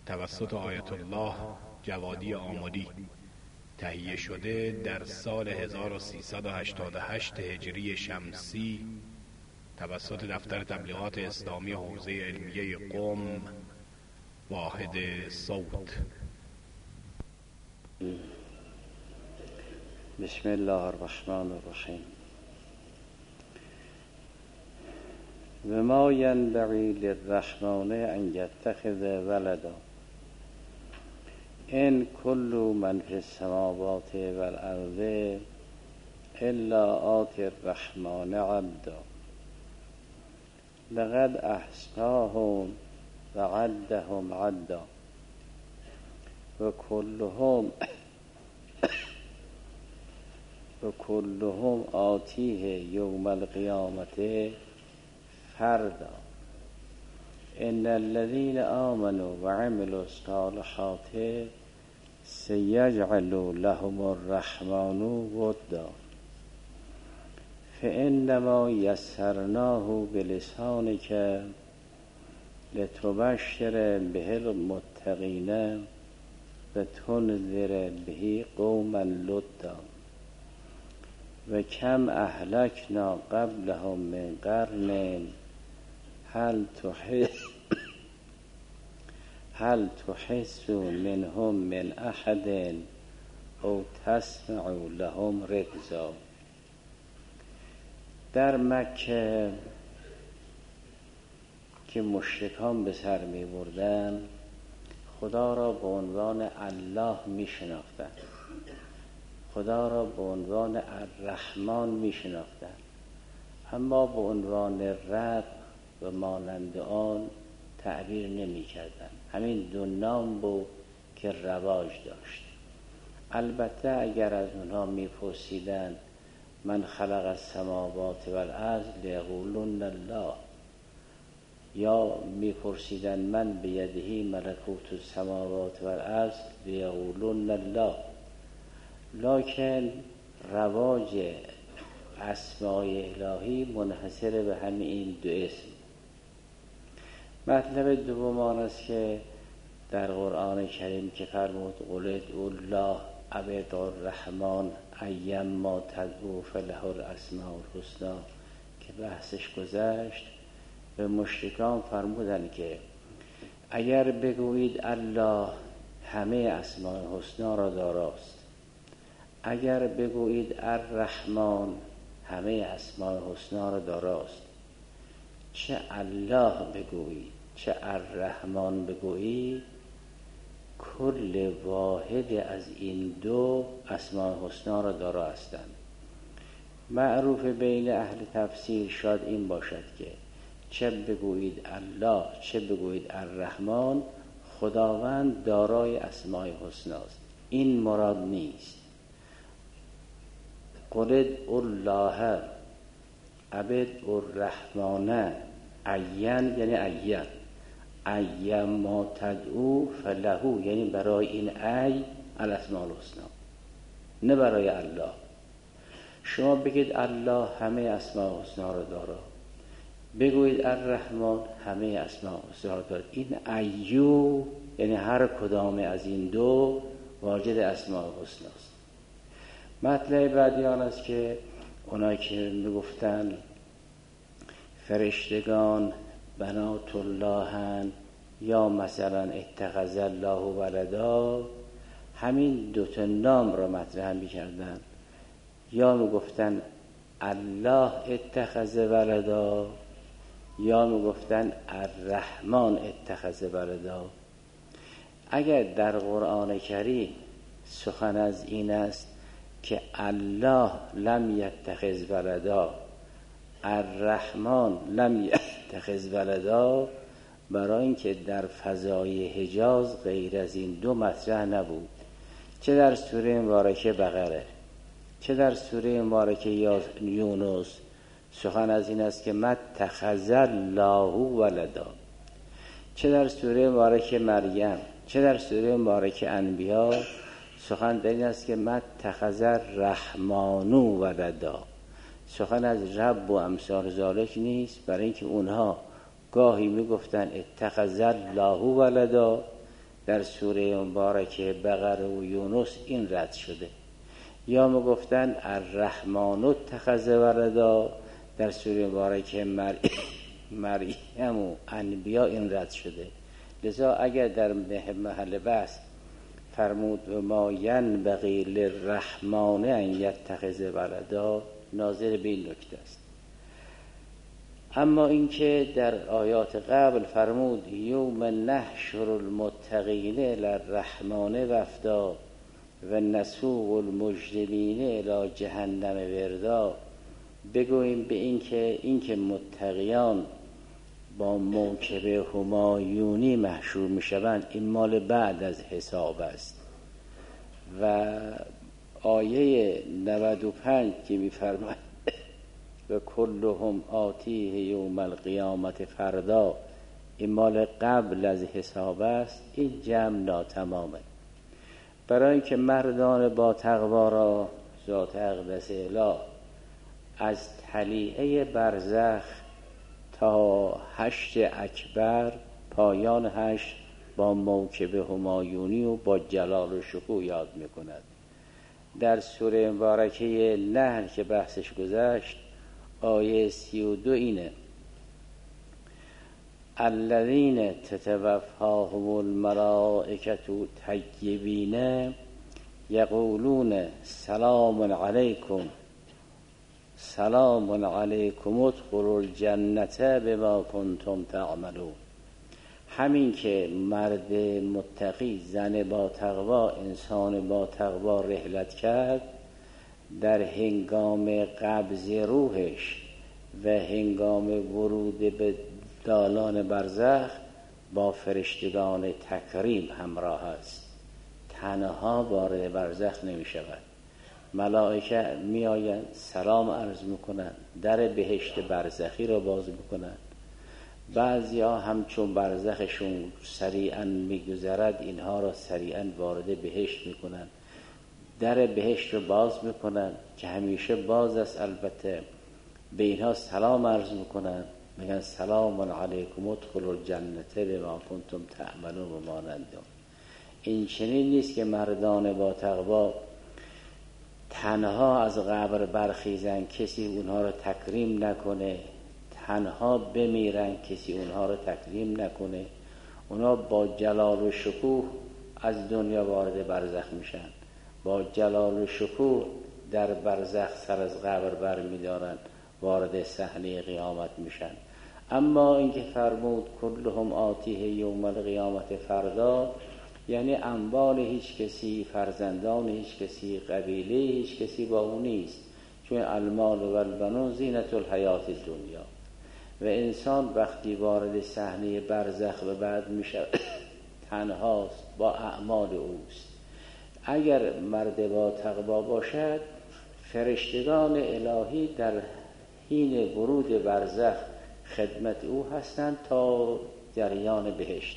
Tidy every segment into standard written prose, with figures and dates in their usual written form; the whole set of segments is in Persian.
توسط آیت الله جوادی آمدی تهیه شده در سال 1388 هجری شمسی توسط دفتر تبلیغات اسلامی حوزه علمیه قم واحد صوت. بسم الله الرحمن الرحیم. و ما ینبغی للرحمن ان یتخذ ولدا ان کل من فی السماوات والارض الا آتی الرحمن عبدا لقد احصاهم و عدهم عدا و کلهم آتیه یوم القیامت فردا ان الذين آمنوا وعملوا الصالحات سيجعل لهم الرحمن ودا فإنما يسرناه بلسانك لتبشر به المتقين وتنذر به قوما لدا و کم اهلکنا قبلهم من قرن هل تحس منهم من احد او تسمع لهم رکزا. در مکه که مشرکان به سر می بردن خدا را به عنوان الله می شناختند، خدا را به عنوان الرحمن می شناختند، اما به عنوان رب و مانند آن تعبیر نمی کردند. همین دو نام بود که رواج داشت. البته اگر از اونها می پرسیدند من خلق السماوات والارض لیقولون الله، یا می پرسیدند من بیده ملکوت السماوات والارض لیقولون الله، لکن رواج اسماء الهی منحصر به همین دو اسم. مطلب دوم آن است که در قرآن کریم که فرمود قل ادعوا الله او ادعوا الرحمن ایما تدعوا فله الاسماء الحسنی که بحثش گذشت، به مشرکان فرمودند که اگر بگویید الله همه اسماء حسنی را داراست، اگر بگویید الرحمن همه اسماء حسنی را داراست، چه الله بگویید چه الرحمن بگویید، کل واحد از این دو اسماء حسنی را دارا هستند. معروف بین اهل تفسیر شاید این باشد که چه بگویید الله چه بگویید الرحمن، خداوند دارای اسماء حسنی است. این مراد نیست. قل ادعوا الله عبد الرحمن عین یعنی عین ما تدعو فله، یعنی برای این ای الاسماء الحسنی، نه برای الله. شما بگید الله همه اسماء حسنی را دارا، بگویید الرحمن همه اسماء حسنی را دارد، این ایو یعنی هر کدام از این دو واجد اسماء حسنی است. مطلب بعدی آن است که اونایی که میگفتن فرشتگان بنات اللهن یا مثلا اتخذ الله ولدا، همین دوتا نام را مطرح میکردن، یا میگفتن الله اتخذ ولدا یا میگفتن الرحمن اتخذ ولدا. اگر در قرآن کریم سخن از این است که الله لم یتخذ ولدا الرحمن لم یتخذ ولدا، برای اینکه در فضای حجاز غیر از این دو مطرح نبود، چه در سوره مبارکه بقره چه در سوره مبارکه یونس سخن از این است که متخذ الله ولدا، چه در سوره مبارکه مریم چه در سوره مبارکه انبیا سخن در این است که متخذ الرحمن ولدا. سخن از رب و امثال ذالک نیست، برای اینکه اونها گاهی میگفتن اتخذ الله ولدا در سوره مبارکه بقره و یونس این رد شده. یا میگفتن الرحمن اتخذ ولدا، در سوره مبارکه مریم و انبیا این رد شده. لذا اگر در محل بحث فرمود ما ینبغی للرحمن ان یتخذ ولدا، ناظر به این نکته است. اما اینکه در آیات قبل فرمود یوم نحشر المتقین الی الرحمن وفدا و نسوق المجرمین الی جهنم وردا، بگوییم به اینکه متقیان با موکب همایونی محشور میشوند، این مال بعد از حساب است. و آیه 95 که میفرماید و کلهم آتیه یوم القیامت فردا، این مال قبل از حساب است. این جمع ناتمامه. برای اینکه مردان با تقوا را ذات اقدس اله از طلیعه برزخ تا حشر اکبر، پایان حشر، با موکب همایونی و با جلال و شکوه یاد میکند. در سوره مبارکه نحل که بحثش گذشت، آیه 32 اینه الذین تتوفاهم الملائکة طیبین یقولون سلام علیکم سلام علیکم ادخلوا الجنة بما کنتم تعملون. همین که مرد متقی، زن با تقوا، انسان با تقوا رحلت کرد، در هنگام قبض روحش و هنگام ورود به دالان برزخ با فرشتگان تکریم همراه است. تنها وارد برزخ نمی شود. ملائکه می آیند سلام عرض میکنند، در بهشت برزخی را باز میکنند. بعضی ها همچون برزخشون سریعا میگذرد، اینها را سریعا وارد بهشت میکنند. در بهشت رو باز میکنن که همیشه باز است، البته به اینها سلام عرض میکنن، میگن سلام علیکم ادخلوا الجنة بما کنتم تعملون و مانند. این چنین نیست که مردان با تقوا تنها از قبر برخیزن، کسی اونها رو تکریم نکنه، تنها بمیرن، کسی اونها رو تکریم نکنه. اونها با جلال و شکوه از دنیا وارد برزخ میشن، با جلال و شکوه در برزخ سر از قبر بر میدارن، وارد صحنه قیامت میشن. اما اینکه فرمود کلهم آتیه یوم القیامت فردا، یعنی اموال هیچ کسی، فرزندان هیچ کسی، قبیله هیچ کسی با اون نیست، چون المال و البنون زینت الحیات دنیا. و انسان وقتی وارد صحنه برزخ به بعد میشه تنهاست، با اعمال اوست. اگر مرد با تقوا باشد، فرشتگان الهی در حین ورود برزخ خدمت او هستند تا جریان بهشت.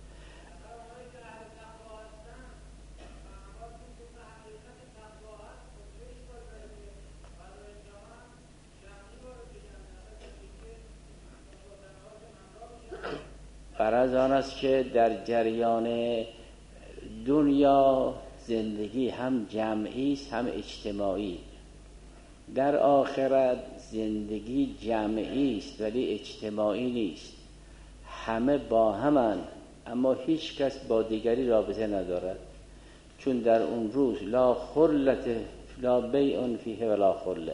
غرض آن است که در جریان دنیا زندگی هم جمعی است هم اجتماعی. در آخرت زندگی جمعی است ولی اجتماعی نیست. همه با همند اما هیچ کس با دیگری رابطه ندارد، چون در اون روز لا خلت لا بیع فیه ولا خله،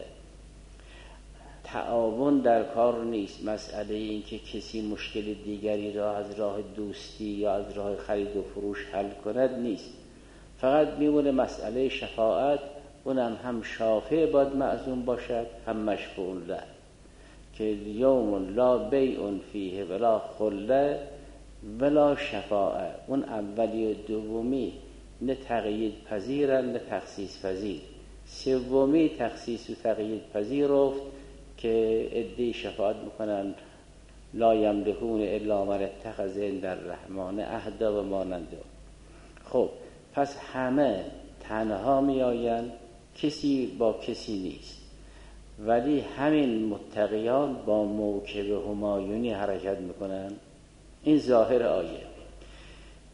تعاون در کار نیست. مسئله این که کسی مشکل دیگری را از راه دوستی یا از راه خرید و فروش حل کند نیست. فقط میمونه مسئله شفاعت، اونم هم شافع باید معزوم باشد هم مشفوع له، که یوم لا بیع فیه ولا خله ولا شفاعه. اون اولی و دومی نه تقیید پذیرن نه تخصیص پذیر. سومی تخصیص و تقیید پذیر افت که عده‌ای شفاعت میکنن لا یملکون الا من اتخذ عند الرحمن عهدا و مانند. خب پس همه تنها می آیند، کسی با کسی نیست، ولی همین متقیان با موکب همایونی حرکت میکنن. این ظاهر آیه.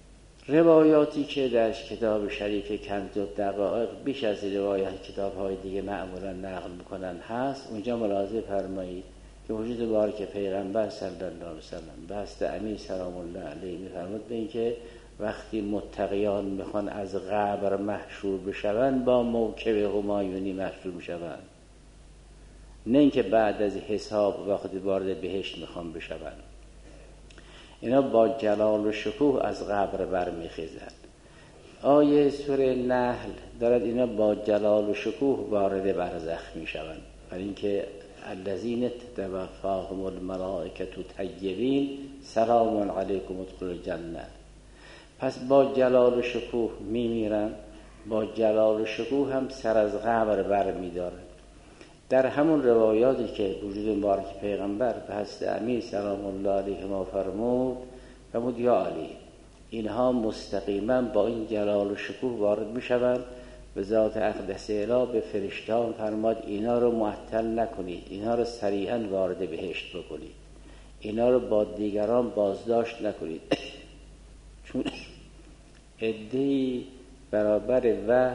روایاتی که در کتاب شریف کنز الدقایق بیش از روایات کتاب‌های دیگه معمولا نقل میکنن هست. اونجا ملاحظه فرمایید که وجود بارک پیغمبر صلی الله علیه وسلم به هست امیر سلام الله علیه میفرمود به این که وقتی متقیان میخوان از قبر محشور بشوند با موکب همایونی محشور بشوند، نه اینکه بعد از حساب وقتی وارد بهشت میخوان بشوند. اینا با جلال و شکوه از قبر برمیخیزند. آیه سوره نحل دارد اینا با جلال و شکوه وارد برزخ میشوند، برای اینکه الذین تتوفاهم الملائکة طیبین سلام علیکم ادخلوا الجنه. پس با جلال و شکوه میمیرن، با جلال و شکوه هم سر از قبر برمیدارن. در همون روایاتی که وجود مبارک پیغمبر به هست امیر سلام الله علیه ما فرمود یا علی، اینها مستقیما با این جلال و شکوه وارد میشوند. به ذات اقدس اله به فرشتهان فرماد اینا رو معطل نکنید، اینا رو سریعا وارد بهشت بکنید، اینا رو با دیگران بازداشت نکنید چون عده‌ای برابر و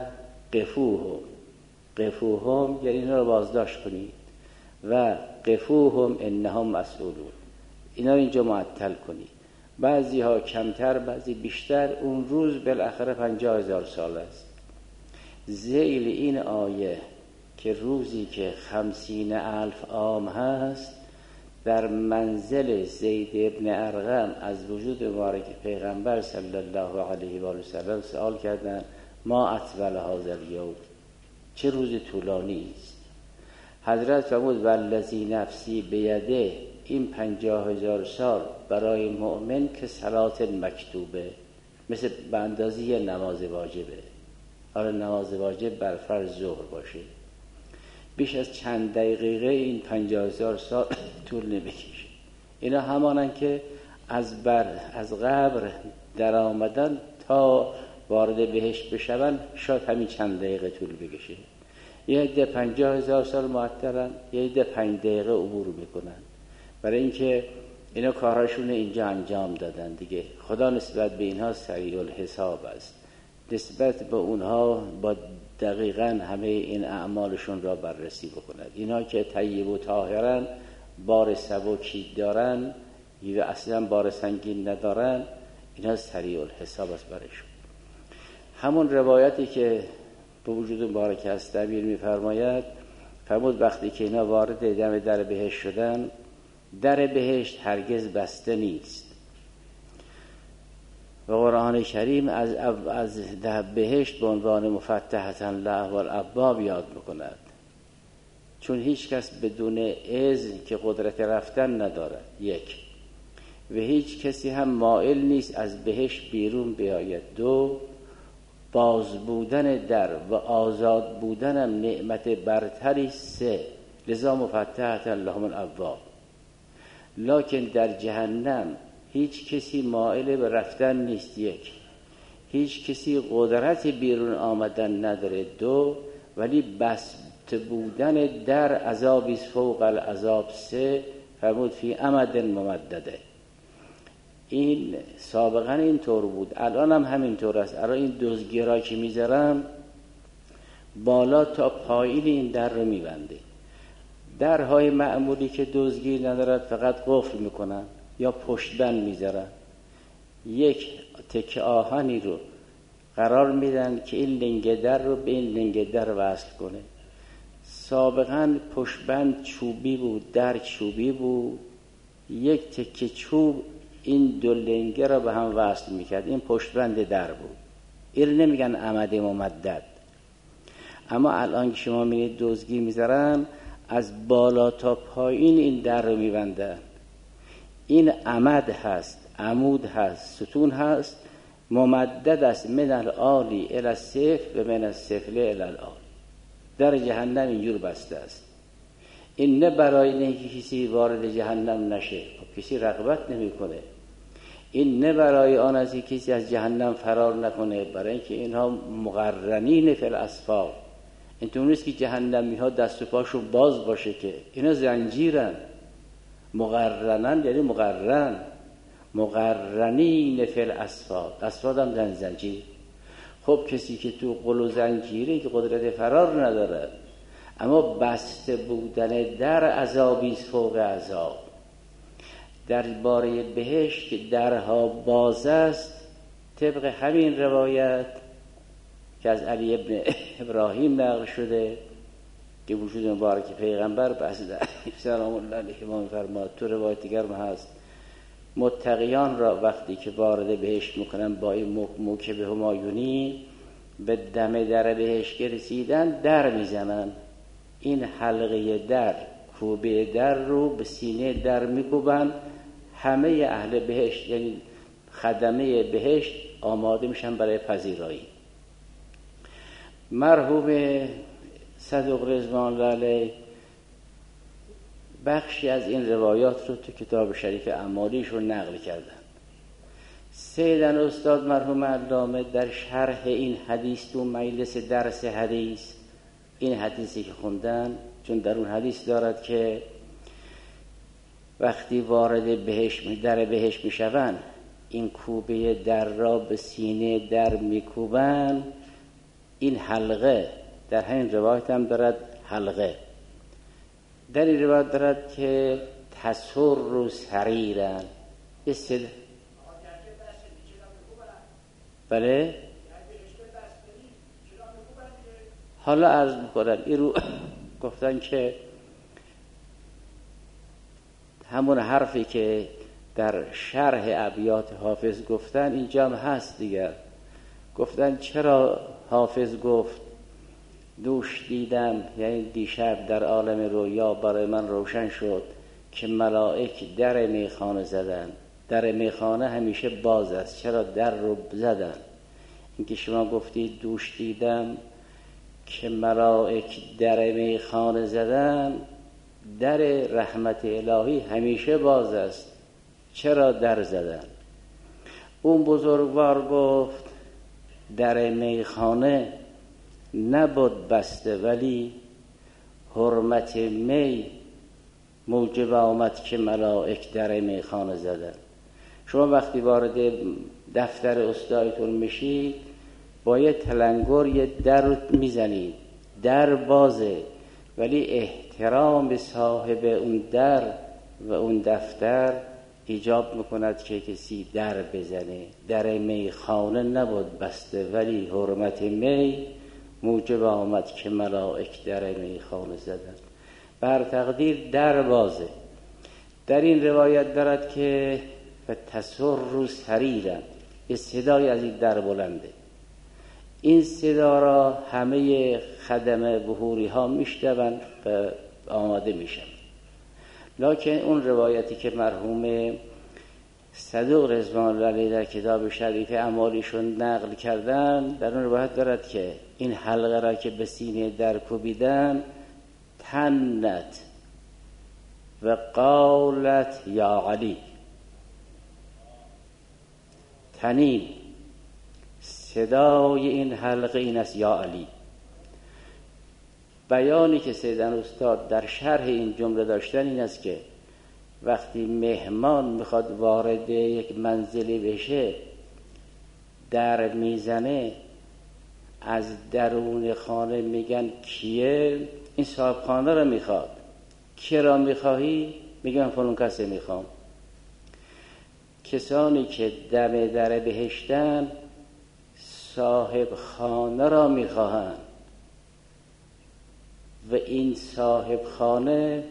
قفوهم یعنی اینا رو بازداشت کنید و قفوهم انهم مسئولون، اینا رو اینجا معطل کنید. بعضی ها کمتر بعضی بیشتر. اون روز بالاخره 50,000 سال است. ذیل این آیه که روزی که 50,000 عام هست در منزل زید ابن ارقم از وجود مبارک پیغمبر صلی الله علیه و آله و سلم سوال کردند ما اطول هذا الیوم، چه روز طولانی است. حضرت فرمود والذی نفسی بیده، این 50,000 سال برای مؤمن که صلات مکتوبه، مثل به اندازه یه نماز واجبه. حالا نماز واجب بر فرض ظهر باشه، بیش از چند دقیقه این 50,000 سال طول نمیکشه. اینا همانن که از قبر در آمدن تا وارد بهشت بشون شاید همین چند دقیقه طول بکشه. یه عده 50,000 سال معطلن، یه عده 5 دقیقه عبور میکنن، برای اینکه اینا کاراشون اینجا انجام دادن دیگه. خدا نسبت به اینها سریع الحساب است، نسبت به اونها با دقیقاً همه این اعمالشون را بررسی بکند. اینها که طیب و طاهرن، بار سبکی دارن یا اصلا بار سنگین ندارن، اینها سریع الحساب است برشون. همون روایتی که به وجود مبارک است امیر میفرماید، فرمود وقتی که اینا وارد دم در بهشت شدن، در بهشت هرگز بسته نیست. و قرآن کریم از بهشت به عنوان مفتحة له الابواب یاد میکند، چون هیچ کس بدون اذن که قدرت رفتن ندارد، یک، و هیچ کسی هم مائل نیست از بهشت بیرون بیاید، دو، باز بودن در و آزاد بودن هم نعمت برتری، سه، لذا مفتحة لهم الابواب. لکن در جهنم هیچ کسی مائل به رفتن نیست، یک، هیچ کسی قدرت بیرون آمدن نداره، دو، ولی بسته بودن در عذابی فوق العذاب، سه، فرمود فی امد ممدده. این سابقا اینطور بود، الان هم همینطور است. الان این دزدگیرا که میذارن بالا تا پایین این در رو میبنده. درهای معمولی که دزدگیر ندارد فقط قفل میکنن یا پشتبند میذارن، یک تکه آهنی رو قرار میدن که این لنگ در رو به این لنگ در وصل کنه. سابقا پشتبند چوبی بود، در چوبی بود، یک تکه چوب این دو لنگه را به هم وصل میکرد، این پشتبند در بود. این نمیگن عمد ممدد. اما الان که شما میبینید دزدگیر میذارن از بالا تا پایین این در رو میبندن. این عمد هست، عمود هست، ستون هست، ممدد است، من العالی الی السفل و من السفل الی العالی. در جهنم اینجور بسته است. این نه برای اینکه کسی وارد جهنم نشه، کسی رغبت نمیکنه. این نه برای آن است که کسی از جهنم فرار نکنه، برای اینکه اینها مقرنین فی الاسفار. اینطور نیست که جهنمی ها دست و پاشون باز باشه، که اینا زنجیرن. مقرنن یعنی مقرن. مقرنین فی الاسفاد، اسفاد هم زنجیر. خب کسی که تو قل و زنجیره که قدرت فرار نداره، اما بسته بودن در عذابی است فوق عذاب. در باره بهشت که درها باز است، طبق همین روایت که از علی ابن ابراهیم نقل شده که وجود مبارک پیغمبر بسته سلام الله علیه ما می‌فرماد، تو روایت دیگر هست متقیان را وقتی که وارد بهشت میکنن با این موکب همایونی به دم در بهشت رسیدن در میزنن، این حلقه در، کوبه در رو به سینه در میکوبن، همه اهل بهشت یعنی خدمه بهشت آماده میشن برای پذیرایی. مرحوم صدوق رضوان الله علیه بخشی از این روایات رو تو کتاب شریف اعمالیش رو نقل کردن. سیدن استاد مرحوم علامه در شرح این حدیث تو مجلس درس حدیث، این حدیثی که خوندن، چون در اون حدیث دارد که وقتی وارد بهشت در بهشت میشوند این کوبه در را به سینه در میکوبن، این حلقه در همین روایت هم دارد حلقه، در این روایت دارد که تسر سریرن بله حالا عرض میکنم این رو گفتن که همون حرفی که در شرح ابیات حافظ گفتن اینجا هم هست دیگر. گفتن چرا حافظ گفت دوش دیدم، یعنی دیشب در عالم رویا برای من روشن شد که ملائک در میخانه زدن. در میخانه همیشه باز است، چرا در رو زدن؟ اینکه شما گفتید دوش دیدم که ملائک در میخانه زدن، در رحمت الهی همیشه باز است، چرا در زدن؟ اون بزرگوار گفت در میخانه نبود بسته، ولی حرمت می موجب آمد که ملائک در میخانه زدن. شما وقتی وارد دفتر استادتون میشید با یه تلنگر یه در میزنید، در بازه، ولی احترام به صاحب اون در و اون دفتر ایجاب میکند که کسی در بزنه. در میخانه نبود بسته، ولی حرمت می موجب آمد که ملائک در میخانه زدن. بر تقدیر در بازه. در این روایت دارد که فتسر سریرن، یه صدای از این در بلنده. این صدا را همه خدم بحوری ها میشنوند و آماده میشن. لکن اون روایتی که مرحوم صدوق رضوان الله علیه در کتاب شریف اعمالیشون نقل کردن، در اون روایت دارد که این حلقه را که به سینه در کوبیدن، تنت و قالت یا علی، تنین صدای این حلقه این است یا علی. بیانی که سیدن استاد در شرح این جمله داشتن این است که وقتی مهمان میخواد وارد یک منزلی بشه در میزنه، از درون خانه میگن کیه؟ این صاحب خانه را میخواد. کی را میخواهی؟ میگن فلان کسی میخوام. کسانی که دم در بهشتن صاحب خانه را میخواهند و این صاحب خانه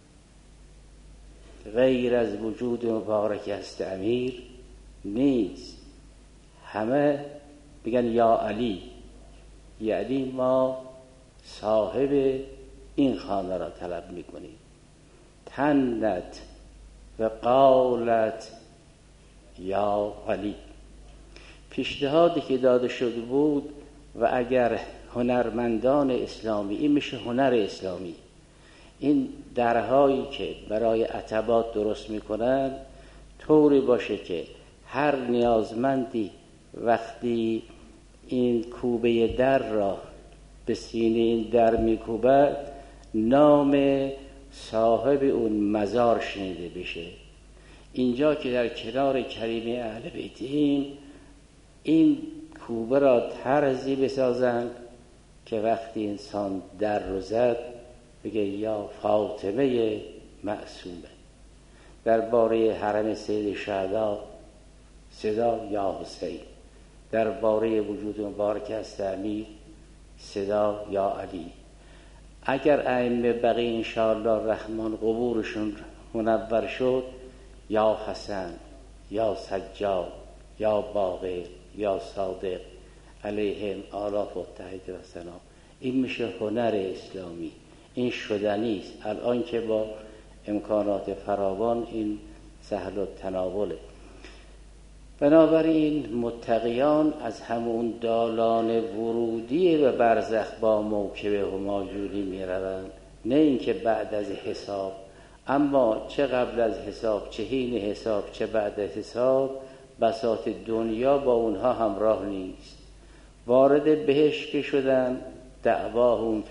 غیر از وجود مبارک است امیر نیست. همه میگن یا علی، یعنی ما صاحب این خانه را طلب میکنیم. تنت و قالت یا علی. پیشنهادی که داده شده بود و اگر هنرمندان اسلامی، این میشه هنر اسلامی، این درهایی که برای عتبات درست میکنن طوری باشه که هر نیازمندی وقتی این کوبه در را به سینه این در میکوبد نام صاحب اون مزار شنیده بشه. اینجا که در کنار کریمه اهل بیتیم این کوبه را طرزی بسازند که وقتی انسان در رو زد بگه یا فاطمه معصومه. درباره حرم سید شهدا صدا یا حسین. درباره وجود مبارک است امیر صدا یا علی. اگر ائمه بقیه انشاءالله رحمان قبورشون منور شد یا حسن یا سجاد یا باقر یا صادق علیهم آلاف متحد و ثنا. این میشه هنر اسلامی. این شدنی است. الان که با امکانات فراوان این سهل التناوله. بنابراین متقیان از همون دالان ورودی به برزخ با موکب همایونی می روند، نه اینکه بعد از حساب. اما چه قبل از حساب، چه حین حساب، چه بعد از حساب، بساط دنیا با اونها همراه نیست. وارد بهشت که شدن دعواهم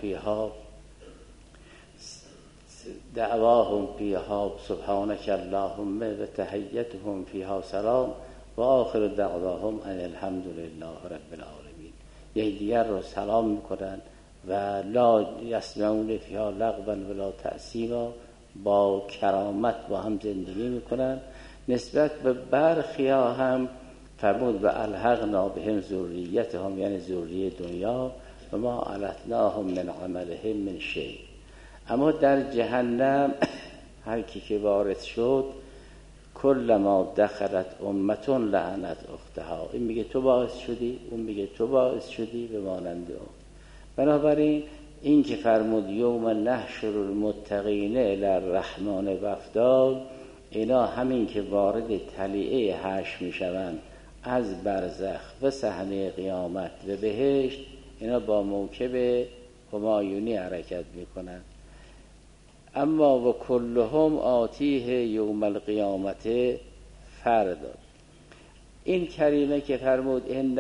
فیها سبحانک اللهم و تحیتهم فیها سلام و آخر دعواهم ان الحمد لله رب العالمین. یکدیگر رو سلام میکنن و لا یسمعون فیها لغوا ولا تأثیما، با کرامت با هم زندگی میکنن. نسبت به برخی ها هم فرمود و الحقنا بهم ذریتهم، یعنی ذریه دنیا، و ما علتناهم من عملهم من شیء. اما در جهنم هر کی که وارد شد کلما دخلت امة لعنت اختها. این میگه تو باعث شدی، اون میگه تو باعث شدی، به مانند اون. بنابراین این که فرمود یوم نحشر المتقین الی الرحمن وفدا، اینا همین که وارد طلیعه حشر میشوند از برزخ و صحنه قیامت و بهشت، اینا با موکب همایونی حرکت میکنند. اما و کلهم آتیه یوم القیامت فردا. این کریمه که فرمود ان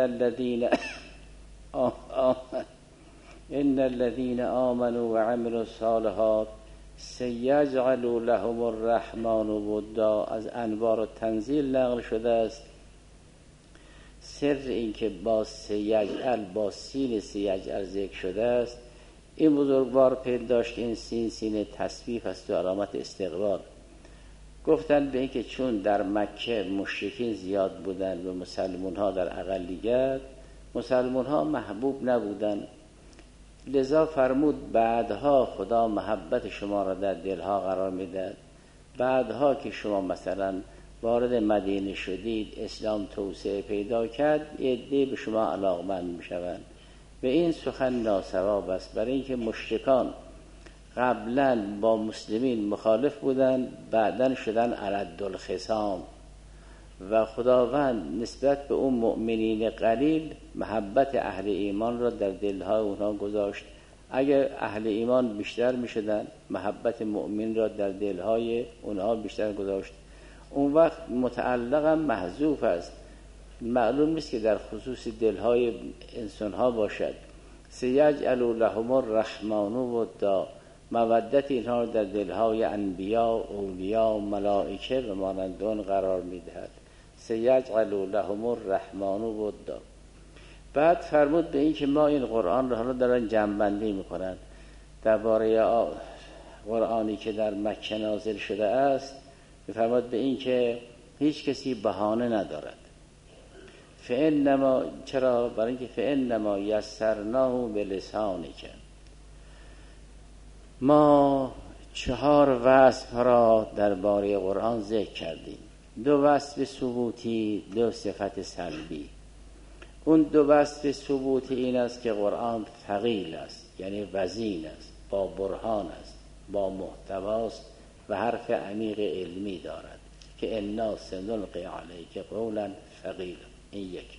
الذین آمنوا و عملوا الصالحات سیجعل لهم الرحمن ودا، از انوار و تنزیل نقل شده است. سر این که با سیجعل، با سین سیجعل ذکر شده است، این بزرگوار پنداشت که این سین تصویف است و علامت استقبال. گفتن به این که چون در مکه مشرکین زیاد بودن و مسلمون ها در اقلیت، مسلمون ها محبوب نبودن، لذا فرمود بعدها خدا محبت شما را در دلها قرار میدهد. بعدها که شما مثلا وارد مدینه شدید، اسلام توسعه پیدا کرد، یه عده به شما علاقمند میشوند. و این سخن ناصواب است، برای اینکه مشرکان قبلا با مسلمین مخالف بودن، بعدن شدن علد الخصام و خداوند نسبت به اون مؤمنین قلیل محبت اهل ایمان را در دلهای اونها گذاشت. اگر اهل ایمان بیشتر میشدن، محبت مؤمن را در دلهای اونها بیشتر گذاشت. اون وقت متعلقا محذوف است، معلوم نیست که در خصوص دلهای انسانها باشد. سیجعل لهم الرحمن ودا، مودت اینها در دلهای انبیا، اولیا، ملائکه و مانند آن قرار میدهد. سیجعل لهم الرحمن ودا. بعد فرمود به این که ما این قرآن را حالا دارن جمع‌بندی میکنن درباره قرآنی که در مکه نازل شده است. فرمود به این که هیچ کسی بهانه ندارد. فانما، چرا؟ برای اینکه فانما یسرناه بلسانک. ما 4 وصف را درباره قرآن ذکر کردیم، 2 وصف ثبوتی، 2 صفت سلبی. اون 2 وصف ثبوتی این است که قرآن ثقیل است، یعنی وزین است، با برهان است، با محتواست و حرف عمیق علمی دارد که انا سنلقی علیک قولا ثقیلا. این یک.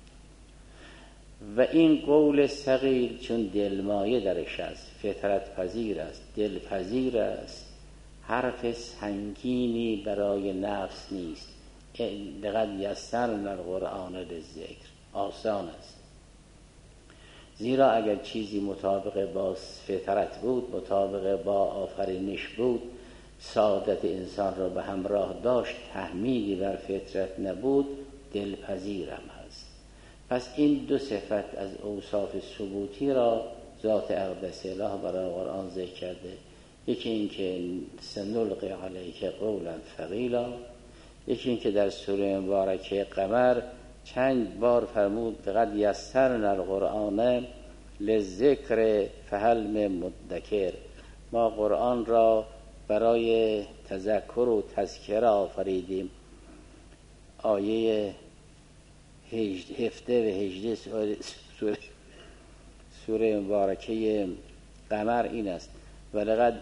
و این قول ثقیل چون دلمایه درش است، فطرت پذیر است، دلپذیر است، حرف سنگینی برای نفس نیست. لقد یسرنا القرآن للذکر، آسان است. زیرا اگر چیزی مطابق با فطرت بود، مطابق با آفرینش بود، سعادت انسان را به همراه داشت، تحمیلی بر فطرت نبود، دلپذیرم هست. پس این دو صفت از اوصاف ثبوتی را ذات اقدس الله برای قرآن ذکر کرده. یکی این که سنلقی علیک قولا ثقیلا، یکی این که در سوره مبارکه قمر چند بار فرمود لقد یسرنا القرآن للذکر فهل من مدکر. ما قرآن را برای تذکر و تذکره آفریدیم. آیه 17 و 18 سوره مبارکه قمر این است: ولقد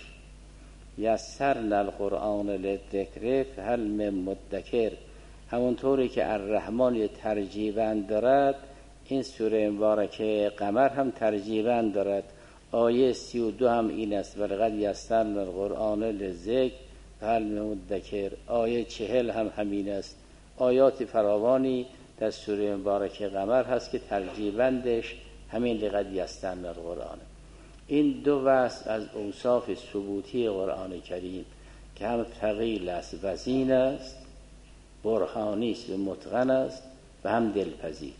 یسرنا القرآن للذکر فهل من مدکر. همونطوری که الرحمن یه ترجیبند دارد، این سوره مبارکه قمر هم ترجیبند دارد. آیه 32 هم این است: ولقد یسرنا القرآن للذکر فهل من مدکر. آیه 40 هم همین است. آیات فراوانی در سوره مبارکه قمر هست که ترجیبندش همین لقد یسرنا القرآن. این دو وصف از اوصاف ثبوتی قرآن کریم که هم ثقیل است، وزین است، برهانی است و متقن است و هم دلپذیر.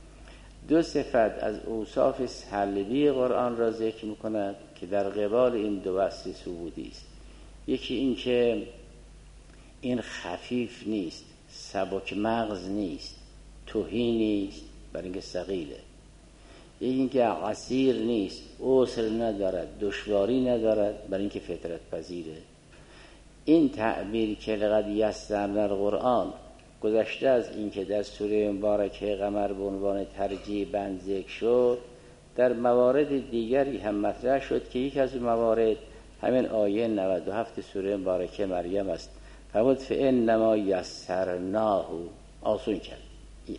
دو صفت از اوصاف سلبی قرآن را ذکر می‌کند که در قبال این دو وصف ثبوتی است. یکی این که این خفیف نیست، سبک مغز نیست، تهی نیست، برای اینکه ثقیله. یکی این که عسیر نیست، عسر ندارد، دشواری ندارد، برای اینکه فطرت پذیره. این تعبیر که لقد یسرنا القرآن گذشته از این که در سوره مبارکه قمر به عنوان ترجیبند ذکر شد، در موارد دیگری هم مطرح شد که یک از موارد همین آیه 97 سوره مبارکه مریم است. فرمود فانما یسرناه، آسون کرد. یک.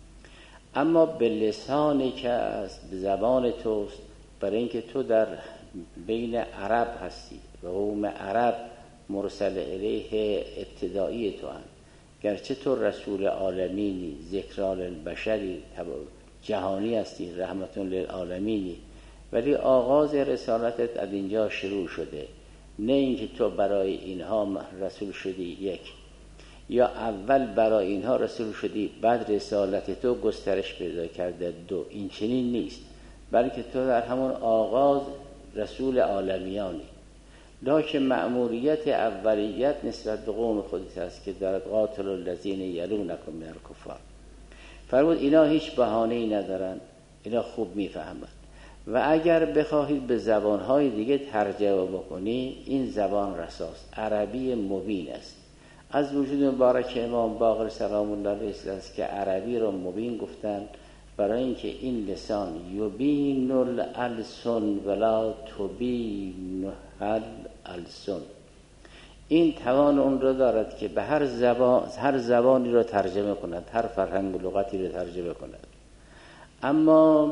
اما به لسانی که است، به زبان توست، برای اینکه تو در بین عرب هستی و قوم عرب مرسل الیه ابتدایی تو هم، گرچه تو رسول عالمینی، ذکرا للبشری، جهانی هستی، رحمتون للعالمینی، ولی آغاز رسالتت از اینجا شروع شده. نه اینکه تو برای اینها رسول شدی یک، یا اول برای اینها رسول شدی بعد رسالت تو گسترش پیدا کرده دو. این چنین نیست، بلکه تو در همون آغاز رسول عالمیانی، لکن مأموریت اولیت نسبت به قوم خودت است که در قاتل الذین یلونکم من الکفار. فرمود اینا هیچ بهانه‌ای ندارن، اینا خوب میفهمند و اگر بخواهید به زبانهای دیگه ترجمه بکنی، این زبان رساست، عربی مبین است. از وجود مبارک امام باقر سلام الله علیه است که عربی رو مبین گفتن، برای اینکه این لسان یبین الالسن ولا تبین الالسن، این توان اون رو دارد که به هر زبانی رو ترجمه کند، هر فرهنگ و لغتی رو ترجمه کند. اما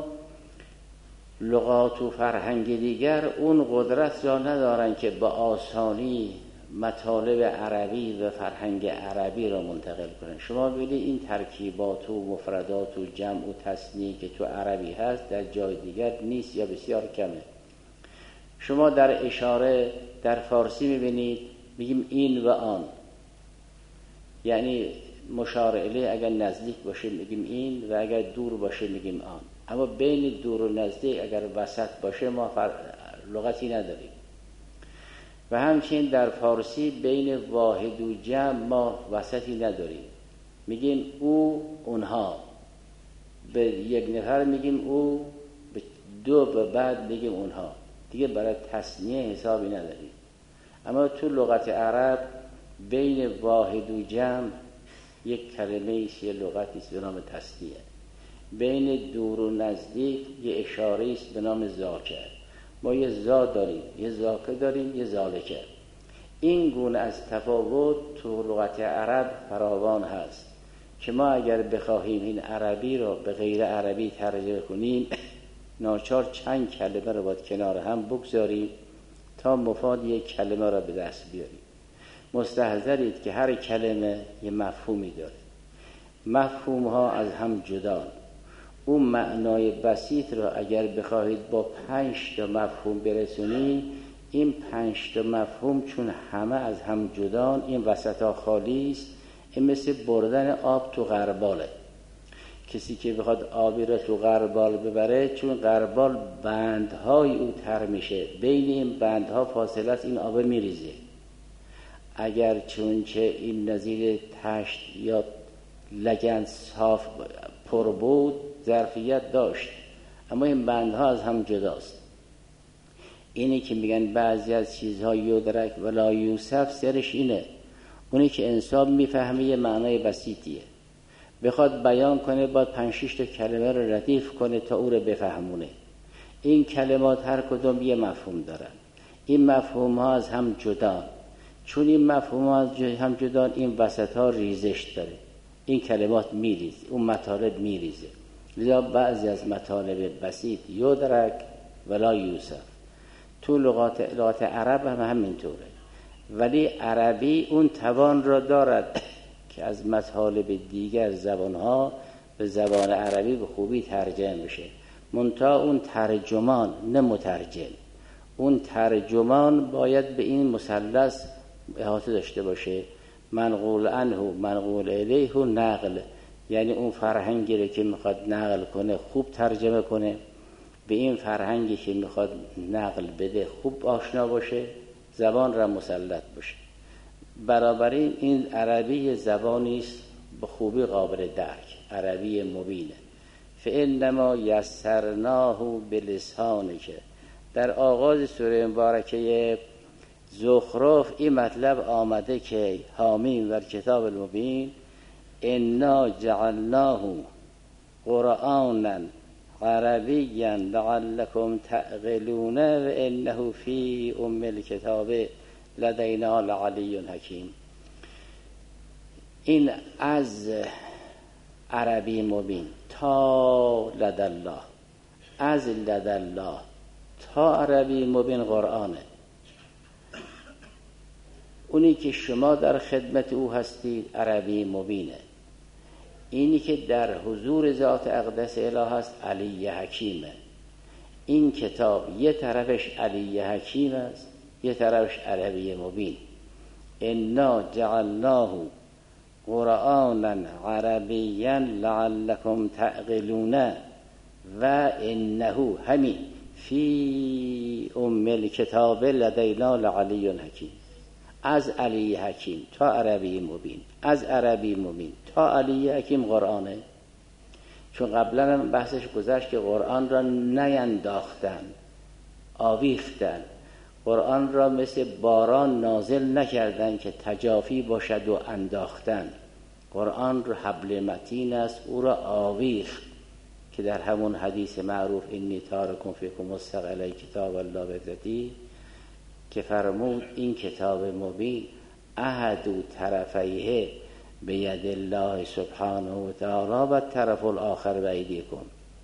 لغات و فرهنگ دیگر اون قدرت را ندارن که با آسانی مطالب عربی و فرهنگ عربی را منتقل کنن. شما ببینید این ترکیبات و مفردات و جمع و تثنیه که تو عربی هست در جای دیگر نیست یا بسیار کمه. شما در اشاره در فارسی میبینید میگیم این و آن، یعنی مشار الیه اگر نزدیک باشه میگیم این و اگر دور باشه میگیم آن. اما بین دور و نزدیک اگر وسط باشه ما لغتی نداریم. و همچنین در فارسی بین واحد و جمع ما وسطی نداریم، میگیم او اونها، به یک نفر میگیم او، به دو به بعد میگیم اونها، دیگه برای تثنیه حسابی نداریم. اما تو لغت عرب بین واحد و جمع یک کلمه ایست، یه لغتی است به نام تثنیه. بین دور و نزدیک یه اشاره است به نام ذاکر. ما یه ذا داریم، یه ذاکر داریم، یه ذالکه. این گونه از تفاوت تو لغت عرب فراوان هست که ما اگر بخواهیم این عربی رو به غیر عربی ترجمه کنیم، ناچار چند کلمه رو باید کنار هم بگذاریم تا مفاد یک کلمه رو به دست بیاریم. مستحضرید که هر کلمه یه مفهومی داره، مفهوم ها از هم جدان. اون معنای بسیط رو اگر بخواهید با 5 تا مفهوم برسونید، این 5 تا مفهوم چون همه از هم جدان، این وسطا خالی است. این مثل بردن آب تو غرباله. کسی که بخواد آبی را تو غربال ببره، چون غربال بندهای او تر میشه، بین این بندها فاصله است، این آب میریزه. اگر چونچه این نظیر تشت یا لگن صاف پر بود ظرفیت داشت، اما این بندها از هم جداست. اینی که میگن بعضی از چیزها یدرک ولا یوصف، سرش اینه. اونی که انسان میفهمه یه معنای بسیطیه، بخواد بیان کنه باید 5-6 تا کلمه رو ردیف کنه تا او رو بفهمونه. این کلمات هر کدوم یه مفهوم دارن. این مفهوم ها از هم جدان. چون این مفهوم ها از هم جدان، این وسط ها ریزش داره. این کلمات میریزه، اون مطالب میریزه. لذا بعضی از مطالب بسیط یدرک ولا یوصف. تو لغات عرب هم همینطوره، ولی عربی اون توان را دارد که از مطالب دیگر زبانها به زبان عربی به خوبی ترجمه بشه. منتها اون ترجمان نه مترجم. اون ترجمان باید به این مثلث احاطه داشته باشه: منقول عنه، منقول الیه و نقل. یعنی اون فرهنگی رو که میخواد نقل کنه خوب ترجمه کنه، به این فرهنگی که میخواد نقل بده خوب آشنا باشه، زبان را مسلط باشه. بنابراین این عربی زبانی است به خوبی قابل درک، عربی مبینه. فانما یسرناه بلسانک. در آغاز سوره مبارکه زخرف این مطلب آمده که حامیم و کتاب المبین انا جعلناه قرآنا عربیا لعلکم تعقلون و انه فی ام الکتاب لدینا لعلی حکیم. این از عربی مبین تا لدالله، از لدالله تا عربی مبین قرآنه. اونی که شما در خدمت او هستید عربی مبینه. اینی که در حضور ذات اقدس اله هست علی حکیمه. این کتاب یه طرفش علی حکیم است، یه طرفش عربی مبین. انا جعلناه قرآنا عربیا لعلکم تعقلون و انه همین فی ام الکتاب لدینا لعلی حکیم. از علی حکیم تا عربی مبین، از عربی مبین تا علی حکیم قرآنه. چون قبلا هم بحثش گذشت که قرآن را نینداختن، آویختن. قرآن را مثل باران نازل نکردن که تجافی باشد و انداختن. قرآن را حبل متین است، او را آویخت که در همون حدیث معروف انی تارکم فیکم مستقلی کتاب الله بذاتی که فرمود این کتاب مبین احد طرفیه بید الله سبحانه و تعالی و طرف الاخر بایدیکم.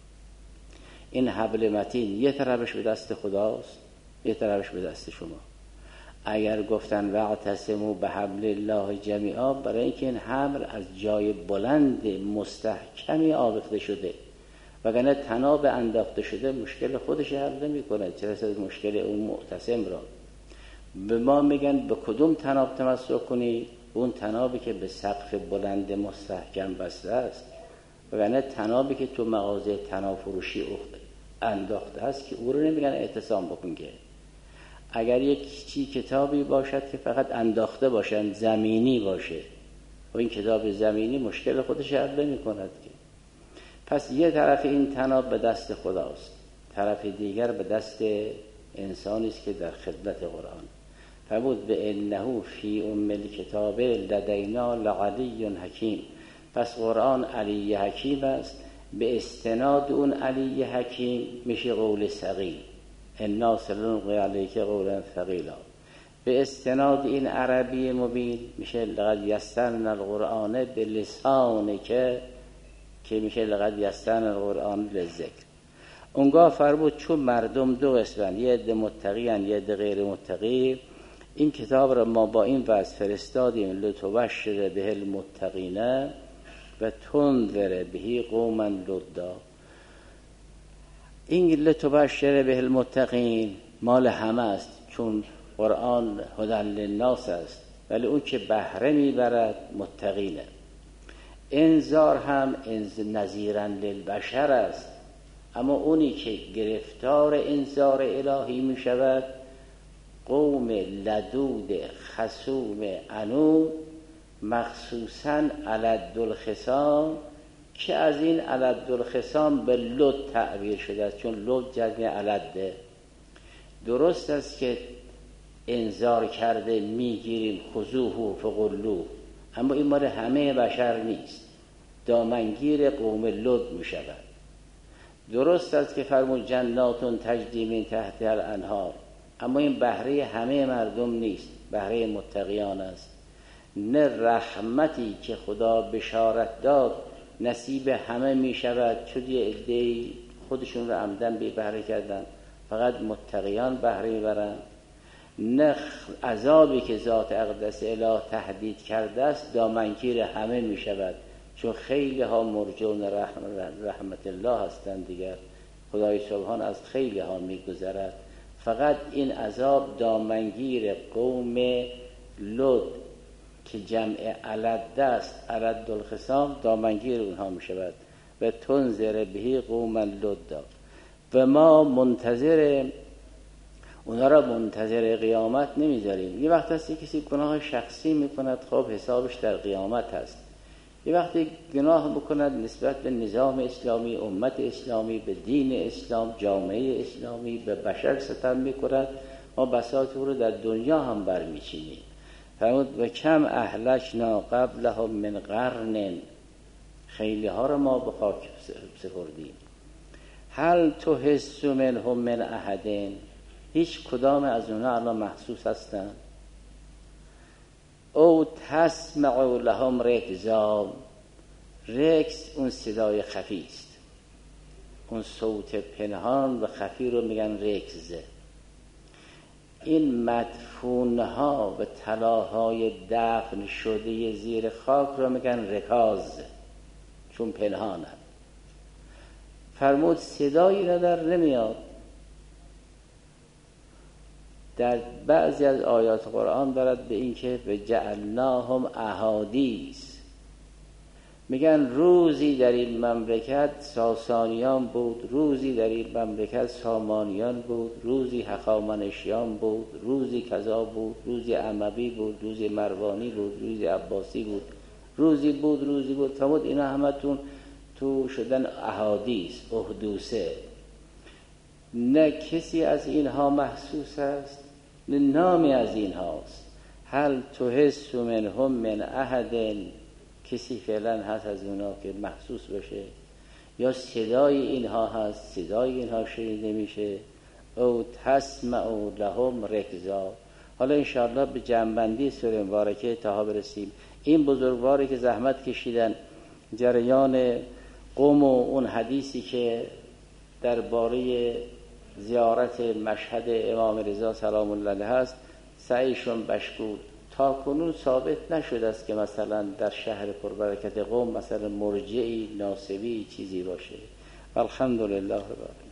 این حبل متین یه طرفش به دست خداست، یه طرفش به دست شما. اگر گفتن واعتصموا بحبل الله جمیعا، برای اینکه این حبل از جای بلند مستحکمی آویخته شده، وگرنه طناب انداخته شده مشکل خودش حل نمی‌کنه، چه رسد مشکل اون معتصم را. به ما میگن به کدوم طناب تمسک کنی؟ اون طنابی که به سقف بلند مستحکم بسته است، وگرنه طنابی که تو مغازه طناب فروشی انداخته است که او رو نمیگن اعتصام بکن. که اگر یک کتابی باشد که فقط انداخته باشن، زمینی باشه، و این کتاب زمینی مشکل خودش حل نمی‌کند که. پس یه طرف این طناب به دست خداست، طرف دیگر به دست انسانی است که در خدمت قرآن. فرمود به انه فی ام الکتاب لدینا لعلی حکیم. پس قرآن علی حکیم است. به استناد اون علی حکیم میشه قول ثقیل، انا سنلقی علیک قولا ثقیلا. به استناد این عربی مبین میشه لقد یسرنا القرآن بلسانک، که میشه لقد یسرنا القرآن للذکر. اونگاه فرمود چون مردم دو قسمن، یه عده متقین یه عده غیر متقی، این کتاب را ما با این وضع فرستادیم لتبشر به المتقین و تنذر به قوما لدا. این لتبشر به المتقین مال همه است، چون قرآن هدی للناس است، ولی اون که بهره میبرد متقینه. انذار هم نذیرا للبشر است، اما اونی که گرفتار انذار الهی می شود قوم لدود خصوم عنود، مخصوصاً علد الخصام، که از این علد الخصام به لد تعبیر شده است، چون لد جمع علده. درست است که انذار کرده میگیریم خذوه فغلوه، اما این مال همه بشر نیست، دامنگیر قوم لد می شود. درست است که فرمود جنات تجری من تحتها الانهار، اما این بهره همه مردم نیست، بهره متقیان است. نه رحمتی که خدا بشارت داد نصیب همه می شود، چون یه عده‌ای خودشون رو عمدن بی بهره کردن، فقط متقیان بهره میبرن. نه عذابی که ذات اقدس اله تهدید کرده است دامنگیر همه می شود، چون خیلی ها مرجون رحمت الله هستند دیگر، خدای سبحان از خیلی ها می گذرد. فقط این عذاب دامنگیر قوم لد که جمع علد است، علد الخصام، دامنگیر اونها می شود. و تنذر بهی قوم لد، و ما منتظر اونا را منتظر قیامت نمیذاریم. یه وقت هستی کسی گناه شخصی میکند، خب حسابش در قیامت هست. یه وقتی گناه بکند نسبت به نظام اسلامی، امت اسلامی، به دین اسلام، جامعه اسلامی، به بشر ستم میکند، ما بساط او رو در دنیا هم برمیچینیم. فرمود و کم اهلکنا قبلهم من قرن، خیلی ها رو ما به خاک سپردیم. هل تحس منهم من احد، هیچ کدام از اونها الان محسوس هستن؟ او تسمع لهم رکزا، رکز اون صدای خفی است، اون صوت پنهان و خفی رو میگن رکزه. این مدفونها و طلاهای دفن شده زیر خاک رو میگن رکاز، چون پنهانن. فرمود صدایی را در نمیاد. در بعضی از آیات قرآن دارد به این که به جعلناهم احادیث، میگن روزی در این مملکت ساسانیان بود، روزی در این مملکت سامانیان بود، روزی هخامنشیان بود، روزی کذا بود، روزی اموی بود، روزی مروانی بود، روزی عباسی بود، روزی بود. فرمود اینا همتون تو شدن احادیث، احدوثه. نه کسی از اینها محسوس است، نه نامی از اینهاست. هل تحس منهم من احد، کسی فعلا هست از اونها که محسوس بشه؟ یا صدای اینها هست، صدای اینها شنیده میشه؟ او تسمع لهم رکزا. حالا انشاءالله به جنبندی سوره مبارکه تا برسیم. این بزرگواری که زحمت کشیدن جریان قوم و اون حدیثی که درباره زیارت مشهد امام رضا سلام الله علیه هست، سعیشون بشکور. تا کنون ثابت نشده است که مثلا در شهر پربرکت قوم مثلا مرجعی ناصبی چیزی باشه. الحمدلله رب العالمین.